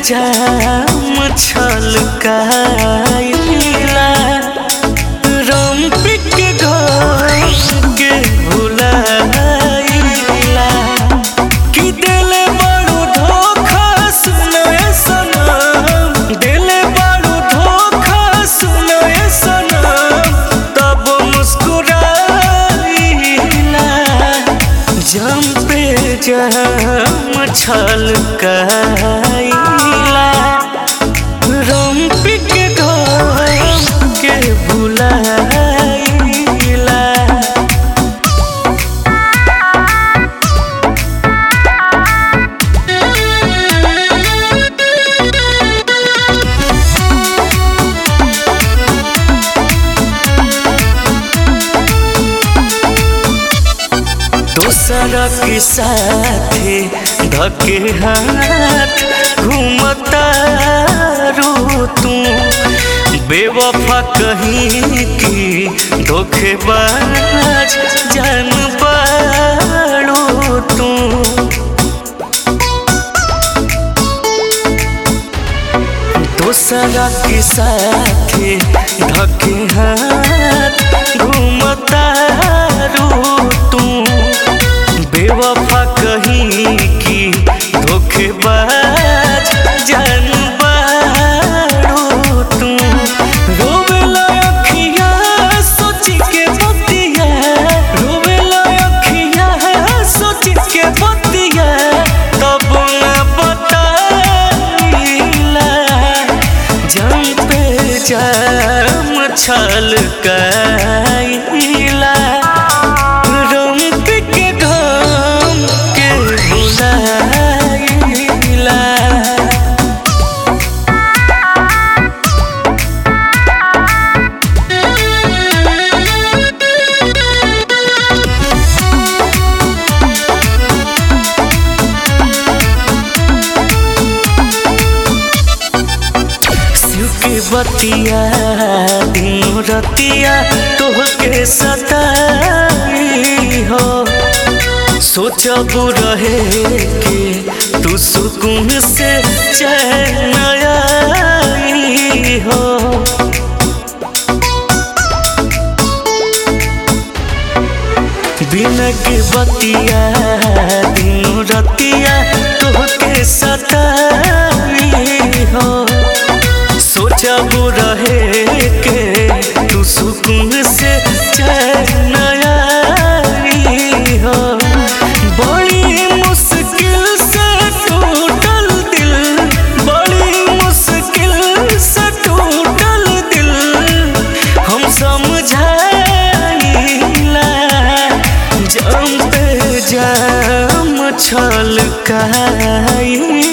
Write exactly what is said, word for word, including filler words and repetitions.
जाम छलकाइला रम pic घोर के भुलाइला कि दिले बड़ो धोखा सुनाए सनम दिले बड़ो धोखा सुनाए सनम तब मुस्कुराइला जम पे जाम छलकाइला रम पिक घोर के भुलाइला। दूसरा के साथे धके हाथ घूमता रो तू बेवफा कहीं की धोखेबाज जान पाड़ो तू दूसरा के साथे धके हाथ घूमता रो तू बेवफा कहीं की धोखेबाज जान बाड़ो तू रोवेला अखिया सोच के बतिया रोवेला अखिया सोच के बतिया तब न बताइला जम पे जाम छलकाइला बतिया दिनों रतिया तोहके सताई हो सोचब रहे कि तू सुकून से चैन आई हो बिना के बतिया दिनों रतिया तोहके सताई हो सोचब रहे के तू सुकून से चैन आई हो बड़ी मुश्किल से टूटल दिल बड़ी मुश्किल से टूटल दिल हम समझाइला जम पे जाम छलकाइला।